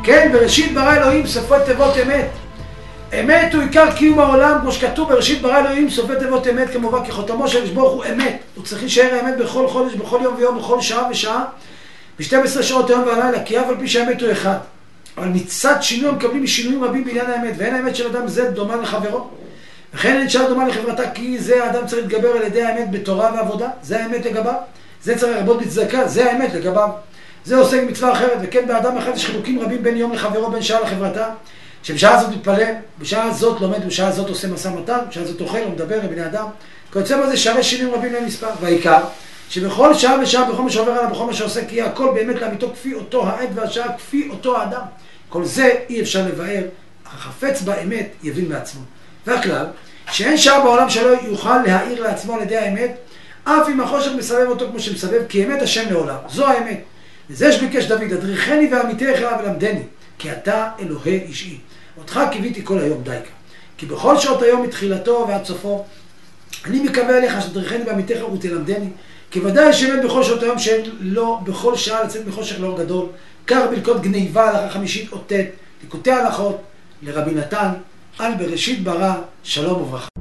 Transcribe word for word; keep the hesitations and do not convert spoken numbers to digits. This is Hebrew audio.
כן, בראשית ברא אלוהים סופי תיבות אמת. אמת הוא עיקר קיום העולם, כמו שכתוב בראשית ברא אלוהים סופי תיבות אמת, כמובן כי חותמו של ברוך הוא אמת. הוא צריך להישאר האמת בכל חודש, בכל יום ויום, בכל שעה ושעה, ב-שתים עשרה שעות היום והלילה, כי אף על פי שהאמת הוא אחד. אבל מצד שינוי הם מקבלים שינויים רבים בעניין האמת, ואין האמת של אדם זה דומה לחברו. וכן אין שעה דומה לחברתה, כי זה האדם צריך להתגבר על ידי האמת בתורה ועבודה, זה האמת לגביו. זה צריך לרבות בצדקה, זה האמת לגביו. זה עושה מצווה אחרת, וכן באדם אחד יש חילוקים רבים בין יום לחברו, בין שעה לחברתה, שבשעה הזאת מתפלל, בשעה הזאת לומד, בשעה הזאת עושה משא מתן, בשעה הזאת אוכל ומדבר לבני אדם. כיוצא בזה שהרי שינויים רבים להם מספר, והעיקר שבכל שעה ושעה, בכל מה שעובר עליו, בכל מה שעושה, כי הכל באמת לאמיתו כפי אותו העת והשעה, כפי אותו האדם. כל זה אי אפשר לבאר, החפץ באמת יבין מעצמו. והכלל, שאין שעה בעולם שלא יוכל להאיר לעצמו על ידי האמת, אף אם החושך מסבב אותו כמו שמסבב, כי אמת השם לעולם. זו האמת. וזה שביקש דוד, אדריכני ועמיתי אחריו ולמדני, כי אתה אלוהי אישי. אותך קיוויתי כל היום דייקה. כי בכל שעות היום מתחילתו ועד סופו, אני מקווה אליך שתדריכני ועמיתי אחריו ותלמדני, כי ודאי שאמת בכל שעות היום שלא בכל שעה לצאת מחושך לאור גדול, קר בלקות גניבה הלכה חמישית אותת, ליקוטי הלכות, לרבי נתן, על בראשית ברא, שלום וברכה.